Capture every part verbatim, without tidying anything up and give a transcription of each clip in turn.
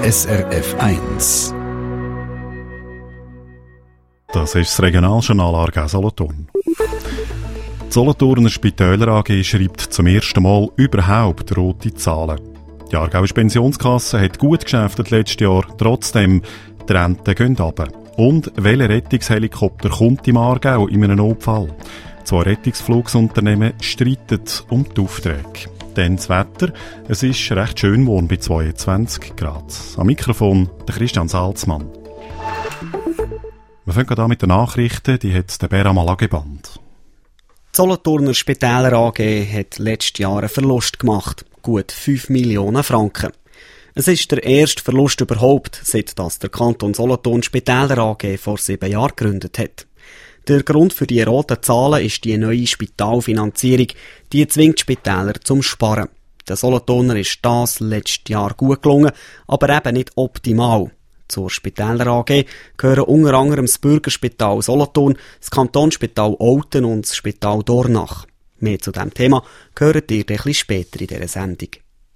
S R F eins. Das ist das Regionaljournal Aargau Solothurn. Die Solothurner Spitäler A G schreibt zum ersten Mal überhaupt rote Zahlen. Die Aargauer Pensionskasse hat gut geschäftet letztes Jahr, trotzdem die Renten gehen runter. Und welcher Rettungshelikopter kommt im Aargau in einem Notfall? Zwei Rettungsflugsunternehmen streiten um die Aufträge. Dann das Wetter. Es ist recht schön warm bei zweiundzwanzig Grad. Am Mikrofon der Christian Salzmann. Wir fangen gerade an mit den Nachrichten, die hat der Bera Malageband. Die Solothurner Spitäler A G hat letztes Jahr einen Verlust gemacht. Gut fünf Millionen Franken. Es ist der erste Verlust überhaupt, seit das der Kanton Solothurn Spitäler A G vor sieben Jahren gegründet hat. Der Grund für die roten Zahlen ist die neue Spitalfinanzierung. Die zwingt Spitäler zum Sparen. Der Solothurner ist das letztes Jahr gut gelungen, aber eben nicht optimal. Zur Spitäler A G gehören unter anderem das Bürgerspital Solothurn, das Kantonsspital Olten und das Spital Dornach. Mehr zu diesem Thema hört ihr etwas später in dieser Sendung.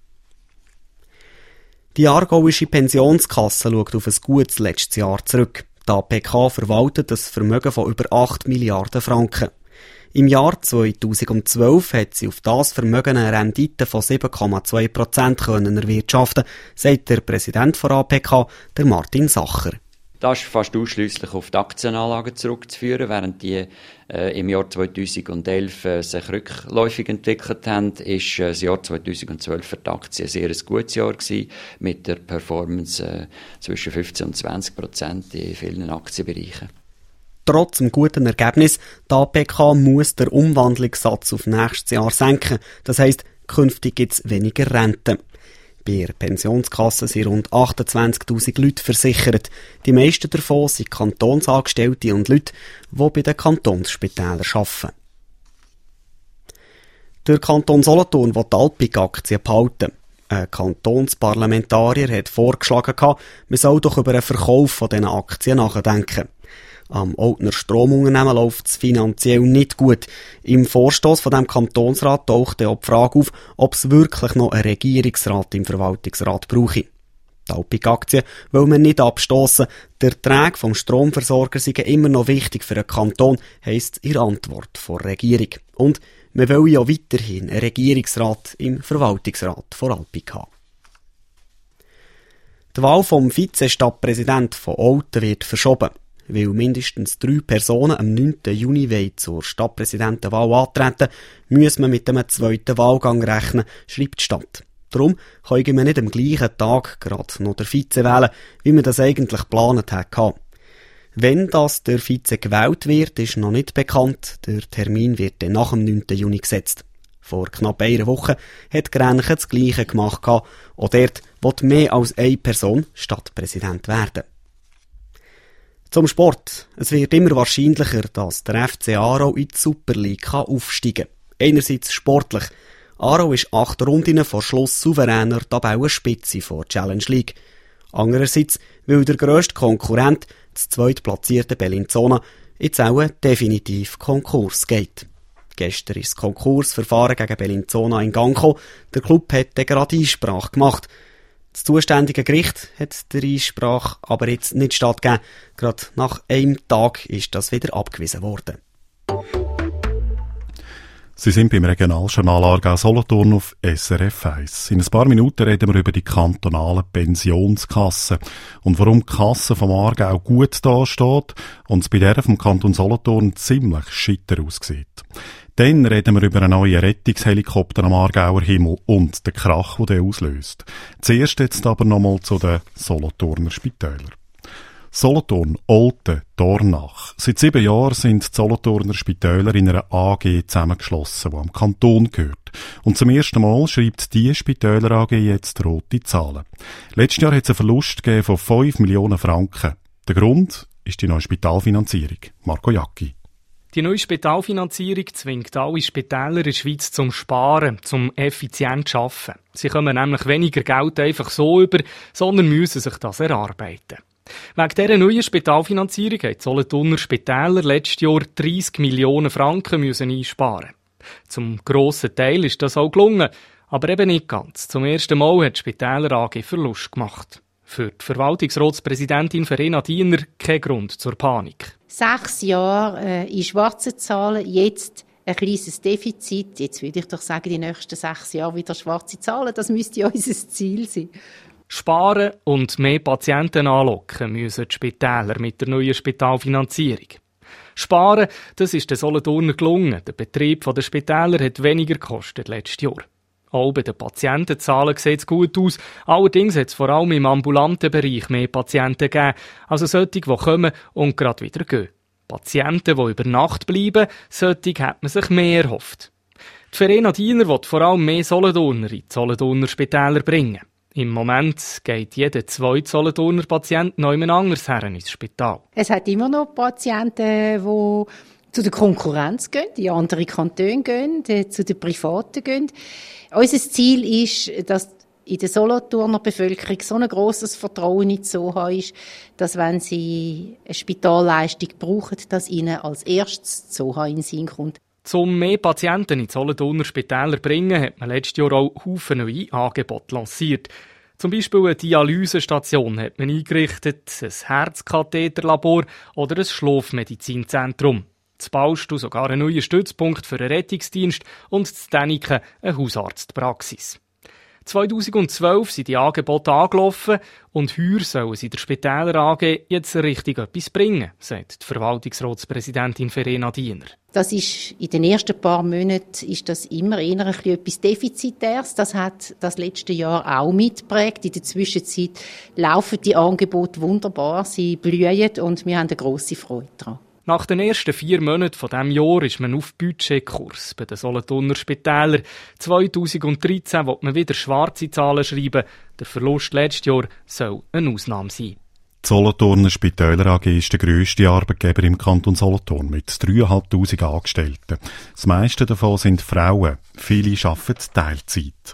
Die aargauische Pensionskasse schaut auf ein gutes letztes Jahr zurück. Die A P K verwaltet ein Vermögen von über acht Milliarden Franken. Im Jahr zweitausendzwölf hat sie auf das Vermögen eine Rendite von sieben Komma zwei Prozent erwirtschaften, sagt der Präsident der A P K, der Martin Sacher. Das ist fast ausschliesslich auf die Aktienanlagen zurückzuführen, während die äh, im Jahr zweitausendelf äh, sich rückläufig entwickelt haben, ist äh, das Jahr zweitausendzwölf für die Aktien sehr ein gutes Jahr gewesen, mit der Performance äh, zwischen fünfzehn und zwanzig Prozent in vielen Aktienbereichen. Trotz dem guten Ergebnis, die A P K muss der Umwandlungssatz auf nächstes Jahr senken. Das heisst, künftig gibt es weniger Renten. Bei der Pensionskasse sind rund achtundzwanzigtausend Leute versichert. Die meisten davon sind Kantonsangestellte und Leute, die bei den Kantonsspitälern arbeiten. Der Kanton Solothurn will die Alpic-Aktien behalten. Ein Kantonsparlamentarier hat vorgeschlagen, man soll doch über einen Verkauf von diesen Aktien nachdenken. Am Oltner Stromunternehmen läuft es finanziell nicht gut. Im Vorstoss von dem Kantonsrat taucht auch die Frage auf, ob es wirklich noch einen Regierungsrat im Verwaltungsrat brauche. Die Alpic-Aktien will man nicht abstossen. Der Ertrag vom Stromversorger sei immer noch wichtig für den Kanton, heisst in der Antwort der Regierung. Und man will ja weiterhin einen Regierungsrat im Verwaltungsrat von Alpic haben. Die Wahl vom Vizestadtpräsidenten von Olten wird verschoben. Weil mindestens drei Personen am neunten Juni zur Stadtpräsidentenwahl antreten, müsse man mit einem zweiten Wahlgang rechnen, schreibt die Stadt. Darum können wir nicht am gleichen Tag gerade noch den Vize wählen, wie man das eigentlich geplant hatte. Wenn das der Vize gewählt wird, ist noch nicht bekannt. Der Termin wird dann nach dem neunten Juni gesetzt. Vor knapp einer Woche hat Grenchen das Gleiche gemacht. Auch dort will mehr als eine Person Stadtpräsident werden. Zum Sport. Es wird immer wahrscheinlicher, dass der F C Aarau in die Super League aufsteigen kann. Einerseits sportlich. Aarau ist acht Runden vor Schluss souveräner Tabellenspitze vor Challenge League. Andererseits, weil der grösste Konkurrent, das zweitplatzierte Bellinzona, jetzt auch definitiv Konkurs geht. Gestern ist das Konkursverfahren gegen Bellinzona in Gang gekommen. Der Club hat dann gerade Einsprache gemacht. Das zuständige Gericht hat der Einsprache aber jetzt nicht stattgegeben. Gerade nach einem Tag ist das wieder abgewiesen worden. Sie sind beim Regionaljournal Aargau Solothurn auf S R F eins. In ein paar Minuten reden wir über die kantonalen Pensionskassen und warum die Kasse vom Aargau gut dasteht und es bei der vom Kanton Solothurn ziemlich schitter aussieht. Dann reden wir über einen neuen Rettungshelikopter am Aargauer Himmel und den Krach, den der auslöst. Zuerst jetzt aber nochmal zu den Solothurner Spitälern. Solothurn, Olten, Dornach. Seit sieben Jahren sind die Solothurner Spitäler in einer A G zusammengeschlossen, die am Kanton gehört. Und zum ersten Mal schreibt die Spitäler A G jetzt rote Zahlen. Letztes Jahr hat es einen Verlust gegeben von fünf Millionen Franken. Der Grund ist die neue Spitalfinanzierung. Marco Jacki. Die neue Spitalfinanzierung zwingt alle Spitäler in der Schweiz zum Sparen, zum effizient zu arbeiten. Sie kommen nämlich weniger Geld einfach so über, sondern müssen sich das erarbeiten. Wegen dieser neuen Spitalfinanzierung haben die Solothurner Spitäler letztes Jahr dreissig Millionen Franken müssen einsparen. Zum grossen Teil ist das auch gelungen, aber eben nicht ganz. Zum ersten Mal hat die Spitäler A G Verlust gemacht. Für die Verwaltungsratspräsidentin Verena Diener kein Grund zur Panik. Sechs Jahre äh, in schwarzen Zahlen, jetzt ein kleines Defizit. Jetzt würde ich doch sagen, die nächsten sechs Jahre wieder schwarze Zahlen. Das müsste ja unser Ziel sein. Sparen und mehr Patienten anlocken müssen die Spitäler mit der neuen Spitalfinanzierung. Sparen, das ist den Solothurner gelungen. Der Betrieb der Spitäler hat weniger gekostet letztes Jahr. Auch bei den Patientenzahlen sieht es gut aus. Allerdings hat es vor allem im ambulanten Bereich mehr Patienten gegeben, also solche, die kommen und gerade wieder gehen. Patienten, die über Nacht bleiben, solche hat man sich mehr erhofft. Die Verena Diener will vor allem mehr Solothurner in die Solothurner Spitäler bringen. Im Moment geht jeder zweite Solothurner Patient noch jemand anderes her ins Spital. Es hat immer noch Patienten, die zu der Konkurrenz gehen, in andere Kantone gehen, zu den Privaten gehen. Unser Ziel ist, dass in der Solothurner Bevölkerung so ein grosses Vertrauen in die Soha ist, dass wenn sie eine Spitalleistung brauchen, dass ihnen als erstes die Soha in den Sinn kommt. Um mehr Patienten in die Solothurner Spitäler zu bringen, hat man letztes Jahr auch Haufen neue Angebote lanciert. Zum Beispiel eine Dialysestation hat man eingerichtet, ein Herzkatheterlabor oder ein Schlafmedizinzentrum. In Baustu sogar einen neuen Stützpunkt für einen Rettungsdienst und in Däniken eine Hausarztpraxis. zweitausendzwölf sind die Angebote angelaufen und heuer sollen sie der Spitäler A G jetzt richtig etwas bringen, sagt die Verwaltungsratspräsidentin Verena Diener. Das ist, in den ersten paar Monaten ist das immer eher ein bisschen etwas Defizitäres. Das hat das letzte Jahr auch mitgeprägt. In der Zwischenzeit laufen die Angebote wunderbar, sie blühen und wir haben eine grosse Freude daran. Nach den ersten vier Monaten von diesem Jahr ist man auf Budgetkurs bei den Solothurner Spitälern. zweitausenddreizehn will man wieder schwarze Zahlen schreiben. Der Verlust letztes Jahr soll eine Ausnahme sein. Die Solothurner Spitäler A G ist der grösste Arbeitgeber im Kanton Solothurn mit dreitausendfünfhundert Angestellten. Das meiste davon sind Frauen. Viele arbeiten Teilzeit.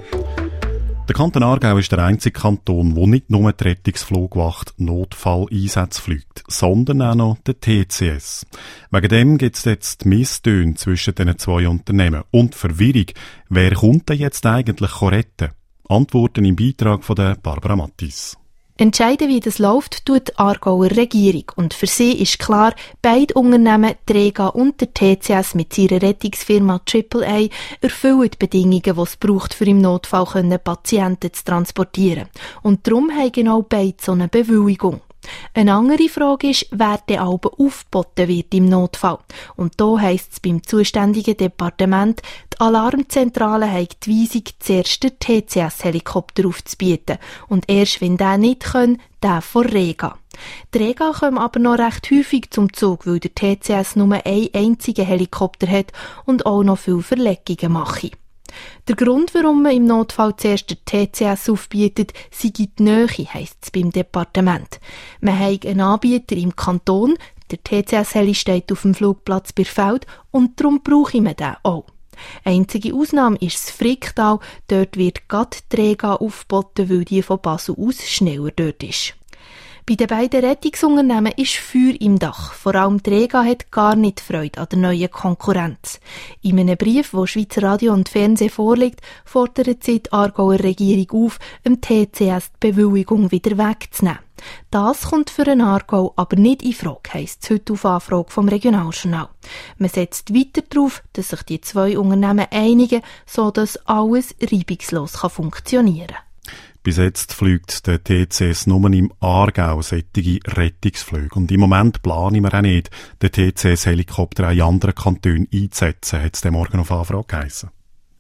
Der Kanton Aargau ist der einzige Kanton, wo nicht nur die Rettungsflugwacht Notfalleinsätze fliegt, sondern auch noch der T C S. Wegen dem gibt es jetzt Misstöne zwischen diesen zwei Unternehmen und Verwirrung. Wer kommt denn jetzt eigentlich retten? Antworten im Beitrag von der Barbara Mattis. Entscheiden, wie das läuft, tut die Aargauer Regierung. Und für sie ist klar, beide Unternehmen, die Rega und der T C S mit ihrer Rettungsfirma Triple A, erfüllen die Bedingungen, die es braucht, für im Notfall Patienten zu transportieren. Und darum haben genau beide so eine Bewilligung. Eine andere Frage ist, wer der Alben aufgeboten wird im Notfall. Und da heisst es beim zuständigen Departement, die Alarmzentrale hat die Weisung, zuerst den T C S-Helikopter aufzubieten. Und erst wenn der nicht kann, der von Rega. Die Rega kommen aber noch recht häufig zum Zug, weil der T C S nur einen einzigen Helikopter hat und auch noch viele Verlegungen macht. Der Grund, warum man im Notfall zuerst den T C S aufbietet, sei die Nähe, heisst es beim Departement. Man hat einen Anbieter im Kanton, der T C S-Heli steht auf dem Flugplatz Birfeld und darum brauche man den auch. Einzige Ausnahme ist das Fricktal, dort wird gerade die Rega aufgeboten, weil die von Basel aus schneller dort ist. Bei den beiden Rettungsunternehmen ist Feuer im Dach. Vor allem die Rega hat gar nicht Freude an der neuen Konkurrenz. In einem Brief, wo Schweizer Radio und Fernsehen vorliegt, fordert sie die Aargauer Regierung auf, dem T C S die Bewilligung wieder wegzunehmen. Das kommt für den Aargau aber nicht in Frage, heisst es heute auf Anfrage vom Regionaljournal. Man setzt weiter darauf, dass sich die zwei Unternehmen einigen, sodass alles reibungslos funktionieren kann. Bis jetzt fliegt der T C S nur im Aargau solche Rettungsflüge. Und im Moment planen wir auch nicht, den T C S-Helikopter auch in anderen Kantonen einzusetzen, hat es dem Morgen auf Anfrage geheissen.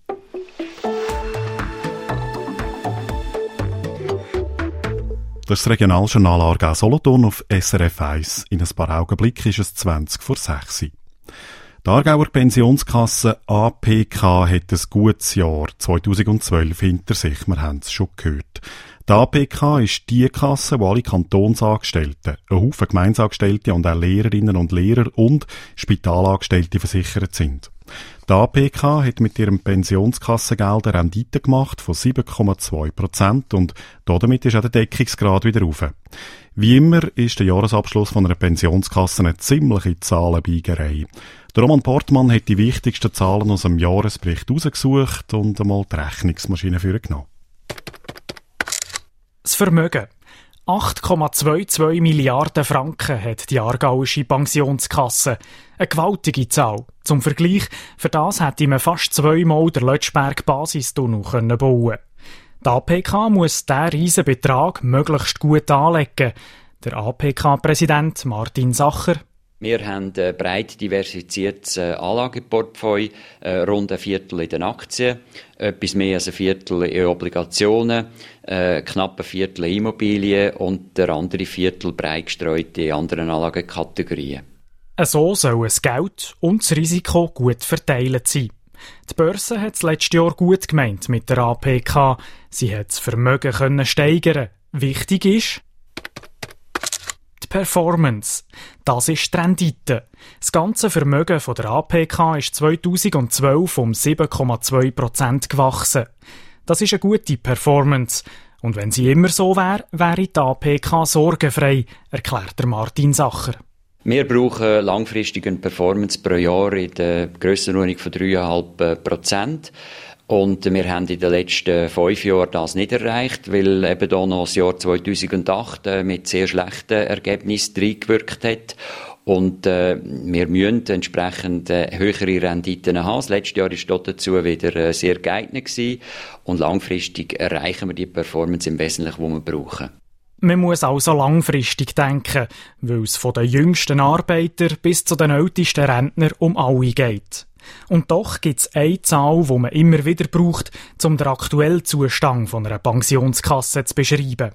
Das ist das Regionaljournal Aargau Solothurn auf S R F eins. In ein paar Augenblicken ist es zwanzig vor sechs. Die Aargauer Pensionskasse A P K hat ein gutes Jahr zweitausendzwölf hinter sich, wir haben es schon gehört. Die A P K ist die Kasse, wo alle Kantonsangestellten, ein Haufen Gemeindeangestellte und auch Lehrerinnen und Lehrer und Spitalangestellte versichert sind. Die A P K hat mit ihrem Pensionskassengeld eine Rendite gemacht von sieben Komma zwei Prozent und damit ist auch der Deckungsgrad wieder rauf. Wie immer ist der Jahresabschluss von einer Pensionskasse eine ziemliche Zahlenbeigerei. Der Roman Portmann hat die wichtigsten Zahlen aus dem Jahresbericht herausgesucht und einmal die Rechnungsmaschine vorgenommen. Das Vermögen. acht Komma zweiundzwanzig Milliarden Franken hat die aargauische Pensionskasse. Eine gewaltige Zahl. Zum Vergleich, für das hätte man fast zweimal den Lötschberg-Basistunnel bauen können. Die A P K muss diesen riesen Betrag möglichst gut anlegen. Der A P K-Präsident Martin Sacher: Wir haben ein breit diversifiziertes Anlageportfolio, rund ein Viertel in den Aktien, etwas mehr als ein Viertel in Obligationen, knapp ein Viertel in Immobilien und der andere Viertel breit gestreut in anderen Anlagekategorien. So soll das Geld und das Risiko gut verteilt sein. Die Börse hat es letztes Jahr gut gemeint mit der A P K. Sie hat das Vermögen können steigern. Wichtig ist die Performance. Das ist die Rendite. Das ganze Vermögen von der A P K ist zweitausendzwölf um sieben Komma zwei Prozent gewachsen. Das ist eine gute Performance. Und wenn sie immer so wäre, wäre die A P K sorgenfrei, erklärt der Martin Sacher. Wir brauchen langfristig eine Performance pro Jahr in der Grössenordnung von drei Komma fünf Prozent. Und wir haben in den letzten fünf Jahren das nicht erreicht, weil eben da noch das Jahr zweitausendacht mit sehr schlechten Ergebnissen reingewirkt hat. Und äh, wir müssen entsprechend äh, höhere Renditen haben. Das letzte Jahr war dort dazu wieder äh, sehr geeignet gewesen. Und langfristig erreichen wir die Performance im Wesentlichen, die wir brauchen. Man muss also langfristig denken, weil es von den jüngsten Arbeitern bis zu den ältesten Rentnern um alle geht. Und doch gibt es eine Zahl, die man immer wieder braucht, um den aktuellen Zustand von einer Pensionskasse zu beschreiben.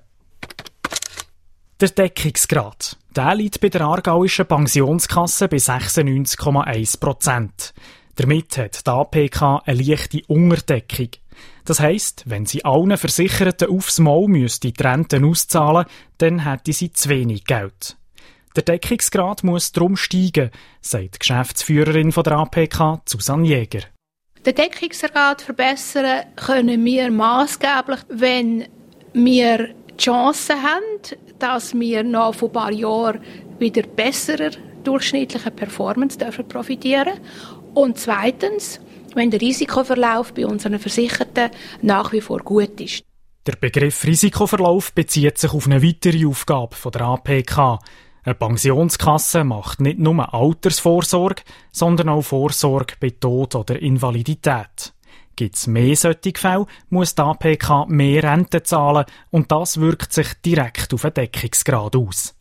Der Deckungsgrad. Der liegt bei der aargauischen Pensionskasse bei sechsundneunzig Komma eins Prozent. Damit hat die A P K eine leichte Unterdeckung. Das heisst, wenn sie allen Versicherten aufs Mal müsste die Renten auszahlen, dann hätte sie zu wenig Geld. Der Deckungsgrad muss darum steigen, sagt die Geschäftsführerin von der A P K, Susanne Jäger. Den Deckungsgrad verbessern können wir massgeblich, wenn wir die Chance haben, dass wir noch von ein paar Jahren wieder besserer durchschnittlicher Performance dürfen profitieren. Und zweitens, wenn der Risikoverlauf bei unseren Versicherten nach wie vor gut ist. Der Begriff Risikoverlauf bezieht sich auf eine weitere Aufgabe von der A P K. Eine Pensionskasse macht nicht nur Altersvorsorge, sondern auch Vorsorge bei Tod oder Invalidität. Gibt es mehr solche Fälle, muss die A P K mehr Rente zahlen und das wirkt sich direkt auf den Deckungsgrad aus.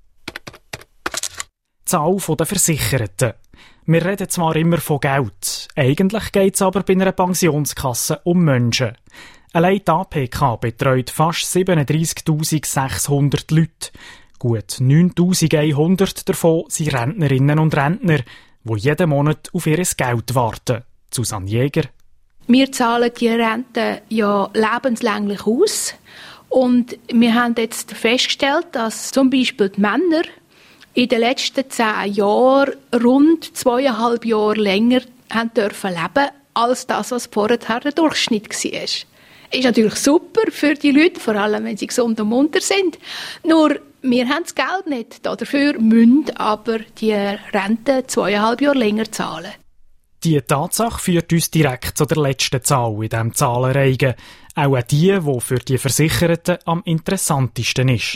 Die Zahl der Versicherten. Wir reden zwar immer von Geld, eigentlich geht es aber bei einer Pensionskasse um Menschen. Allein die A P K betreut fast siebenunddreissigtausendsechshundert Leute. Gut neuntausendeinhundert davon sind Rentnerinnen und Rentner, die jeden Monat auf ihr Geld warten. Susanne Jäger. Wir zahlen die Rente ja lebenslänglich aus. Und wir haben jetzt festgestellt, dass zum Beispiel die Männer in den letzten zehn Jahren rund zweieinhalb Jahre länger haben dürfen leben, als das, was vorher der Durchschnitt war. Ist natürlich super für die Leute, vor allem wenn sie gesund und munter sind. Nur, wir haben das Geld nicht. Dafür müssen aber die Rente zweieinhalb Jahre länger zahlen. Die Tatsache führt uns direkt zu der letzten Zahl in diesem Zahlenreigen. Auch die, die für die Versicherten am interessantesten ist.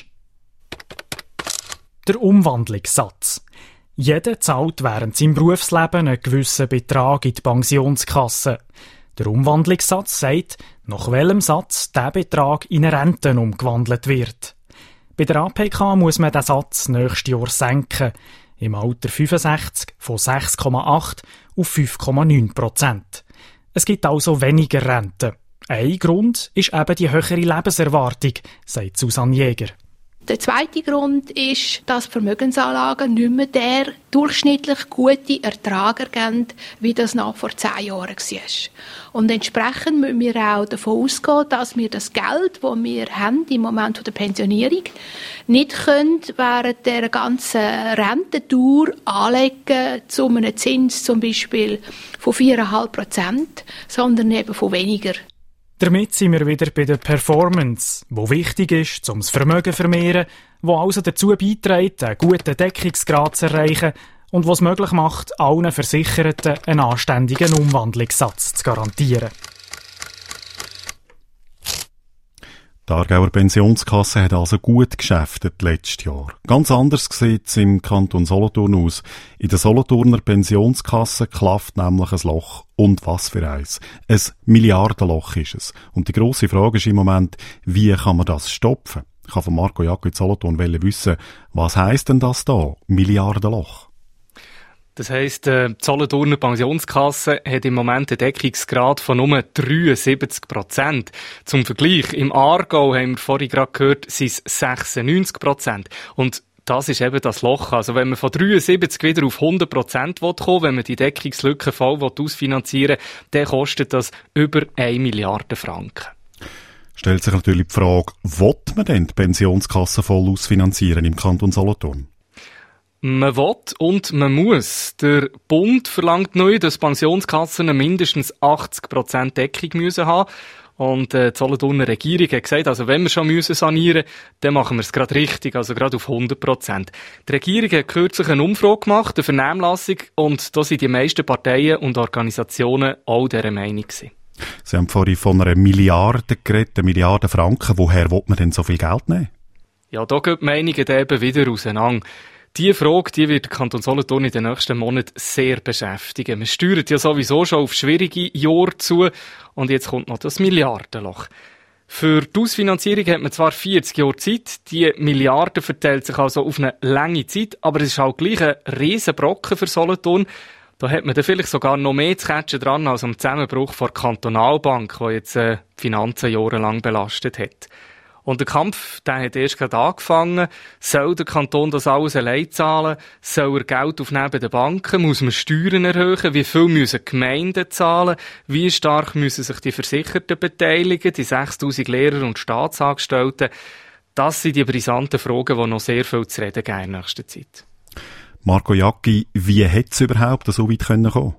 Der Umwandlungssatz. Jeder zahlt während seinem Berufsleben einen gewissen Betrag in die Pensionskasse. Der Umwandlungssatz sagt, nach welchem Satz der Betrag in eine Rente umgewandelt wird. Bei der A P K muss man den Satz nächstes Jahr senken. Im Alter fünfundsechzig von sechs Komma acht auf fünf Komma neun Prozent. Es gibt also weniger Rente. Ein Grund ist eben die höhere Lebenserwartung, sagt Susanne Jäger. Der zweite Grund ist, dass Vermögensanlagen nicht mehr der durchschnittlich gute Ertrag ergeben, wie das noch vor zehn Jahren war. Und entsprechend müssen wir auch davon ausgehen, dass wir das Geld, das wir haben im Moment der Pensionierung, nicht können während der ganzen Rentendauer anlegen zu einem Zins zum Beispiel von vier Komma fünf Prozent, sondern eben von weniger. Damit sind wir wieder bei der Performance, die wichtig ist, um das Vermögen zu vermehren, die also dazu beiträgt, einen guten Deckungsgrad zu erreichen und was möglich macht, allen Versicherten einen anständigen Umwandlungssatz zu garantieren. Die Aargauer Pensionskasse hat also gut geschäftet letztes Jahr. Ganz anders sieht es im Kanton Solothurn aus. In der Solothurner Pensionskasse klafft nämlich ein Loch. Und was für eins. Ein Milliardenloch ist es. Und die grosse Frage ist im Moment, wie kann man das stopfen? Ich habe von Marco Jacki in Solothurn wissen, was heisst denn das da, Milliardenloch? Das heisst, die Solothurner Pensionskasse hat im Moment einen Deckungsgrad von nur dreiundsiebzig Prozent. Zum Vergleich, im Aargau, haben wir vorhin gerade gehört, sind es sechsundneunzig Prozent. Und das ist eben das Loch. Also wenn man von dreiundsiebzig wieder auf hundert Prozent kommen will, wenn man die Deckungslücke voll ausfinanzieren will, dann kostet das über eine Milliarde Franken. Stellt sich natürlich die Frage, will man denn die Pensionskasse voll ausfinanzieren im Kanton Solothurn? Man will und man muss. Der Bund verlangt neu, dass Pensionskassen mindestens achtzig Prozent Deckung müssen haben. Und äh, die Solothurner Regierung hat gesagt, also wenn wir schon müssen sanieren, dann machen wir es gerade richtig, also gerade auf hundert Prozent. Die Regierung hat kürzlich eine Umfrage gemacht, eine Vernehmlassung, und da sind die meisten Parteien und Organisationen auch dieser Meinung gewesen. Sie haben vorhin von einer Milliarde geredet, eine Milliarde Franken. Woher will man denn so viel Geld nehmen? Ja, da gehen die Meinungen eben wieder auseinander. Diese Frage, die wird der Kanton Solothurn in den nächsten Monaten sehr beschäftigen. Man steuert ja sowieso schon auf schwierige Jahre zu, und jetzt kommt noch das Milliardenloch. Für die Ausfinanzierung hat man zwar vierzig Jahre Zeit, die Milliarde verteilt sich also auf eine lange Zeit, aber es ist auch gleich ein Riesenbrocken für Solothurn. Da hat man dann vielleicht sogar noch mehr zu catchen dran als am Zusammenbruch der Kantonalbank, die jetzt äh, die Finanzen jahrelang belastet hat. Und der Kampf, der hat erst gerade angefangen. Soll der Kanton das alles allein zahlen? Soll er Geld aufnehmen bei den Banken? Muss man Steuern erhöhen? Wie viel müssen die Gemeinden zahlen? Wie stark müssen sich die Versicherten beteiligen? Die sechstausend Lehrer und Staatsangestellten? Das sind die brisanten Fragen, die noch sehr viel zu reden geben in nächster Zeit. Marco Jacki, wie hätte es überhaupt so weit kommen können?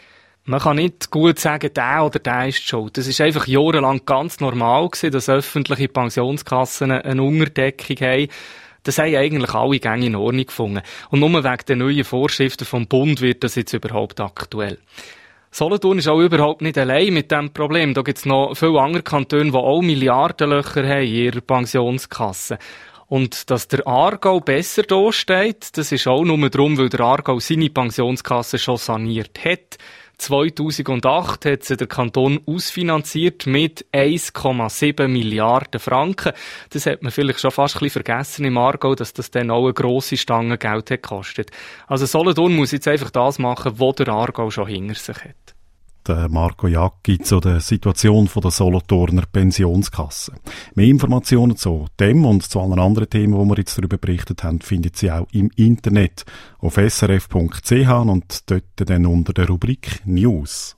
Man kann nicht gut sagen, der oder der ist schuld. Das ist einfach jahrelang ganz normal gewesen, dass öffentliche Pensionskassen eine Unterdeckung haben. Das haben eigentlich alle Gänge in Ordnung gefunden. Und nur wegen der neuen Vorschriften vom Bund wird das jetzt überhaupt aktuell. Solothurn ist auch überhaupt nicht allein mit diesem Problem. Da gibt es noch viele andere Kantone, die auch Milliardenlöcher haben in ihrer Pensionskasse. Und dass der Aargau besser dasteht, das ist auch nur darum, weil der Aargau seine Pensionskasse schon saniert hat. zweitausendacht hat sie der Kanton ausfinanziert mit eins Komma sieben Milliarden Franken. Das hat man vielleicht schon fast ein bisschen vergessen im Aargau, dass das dann auch eine grosse Stange Geld hat gekostet. Also Solothurn muss jetzt einfach das machen, was der Aargau schon hinter sich hat. Der Marco Jacki zu der Situation der Solothurner Pensionskasse. Mehr Informationen zu dem und zu allen anderen Themen, die wir jetzt darüber berichtet haben, findet Sie auch im Internet auf s r f punkt c h und dort dann unter der Rubrik News.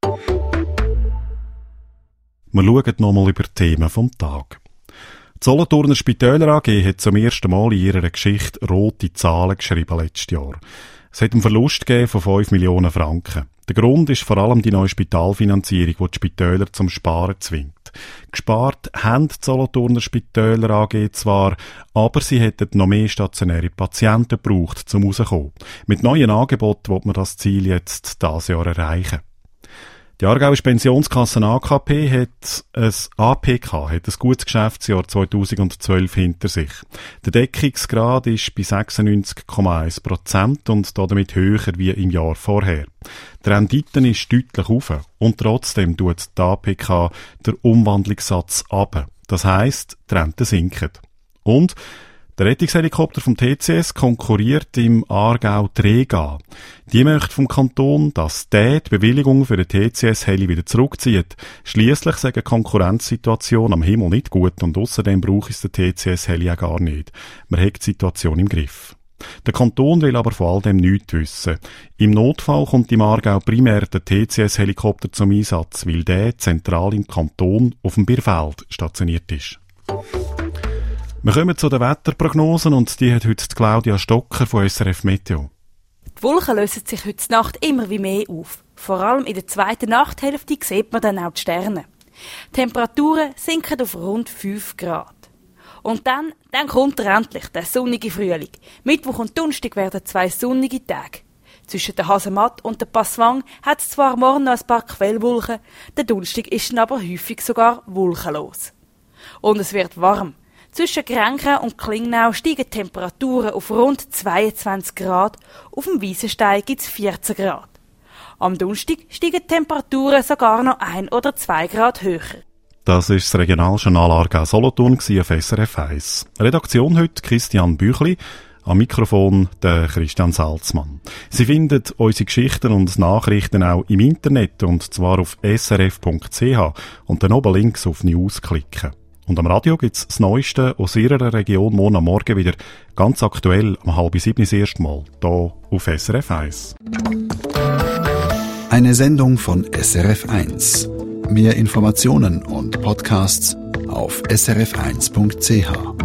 Wir schauen nochmal über die Themen vom Tag. Die Solothurner Spitäler A G hat zum ersten Mal in ihrer Geschichte rote Zahlen geschrieben letztes Jahr. Es hat einen Verlust gegeben von fünf Millionen Franken. Der Grund ist vor allem die neue Spitalfinanzierung, die die Spitäler zum Sparen zwingt. Gespart haben die Solothurner Spitäler A G zwar, aber sie hätten noch mehr stationäre Patienten gebraucht, um rauszukommen. Mit neuen Angeboten will man das Ziel jetzt dieses Jahr erreichen. Die Aargauische Pensionskasse A K P hat ein A P K, hat ein gutes Geschäftsjahr zweitausendzwölf hinter sich. Der Deckungsgrad ist bei sechsundneunzig Komma eins Prozent und damit höher wie im Jahr vorher. Die Rendite ist deutlich hoch und trotzdem tut die A P K der Umwandlungssatz ab. Das heisst, die Renten sinken. Und der Rettungshelikopter vom T C S konkurriert im Aargau Trega. Die möchte vom Kanton, dass der die Bewilligung für den T C S-Heli wieder zurückzieht. Schliesslich sagt die Konkurrenzsituation am Himmel nicht gut und außerdem braucht es den T C S-Heli auch gar nicht. Man hat die Situation im Griff. Der Kanton will aber von all dem nichts wissen. Im Notfall kommt im Aargau primär der T C S-Helikopter zum Einsatz, weil der zentral im Kanton auf dem Bierfeld stationiert ist. Wir kommen zu den Wetterprognosen und die hat heute Claudia Stocker von S R F Meteo. Die Wolken lösen sich heute Nacht immer wie mehr auf. Vor allem in der zweiten Nachthälfte sieht man dann auch die Sterne. Die Temperaturen sinken auf rund fünf Grad. Und dann, dann kommt er endlich, der sonnige Frühling. Mittwoch und Donnerstag werden zwei sonnige Tage. Zwischen der Hasematt und der Passwang hat es zwar morgen noch ein paar Quellwolken, der Donnerstag ist dann aber häufig sogar wolkenlos. Und es wird warm. Zwischen Grenchen und Klingnau steigen Temperaturen auf rund zweiundzwanzig Grad, auf dem Wiesenstein gibt es vierzehn Grad. Am Donnerstag steigen die Temperaturen sogar noch ein oder zwei Grad höher. Das ist das Regionaljournal Aargau Solothurn auf S R F eins. Redaktion heute Christian Büchli, am Mikrofon der Christian Salzmann. Sie finden unsere Geschichten und Nachrichten auch im Internet, und zwar auf s r f punkt c h und dann oben links auf News klicken. Und am Radio gibt's das Neueste aus Ihrer Region morgen am Morgen wieder ganz aktuell um halb sieben das erste Mal, hier auf S R F eins. Eine Sendung von S R F eins. Mehr Informationen und Podcasts auf s r f eins punkt c h.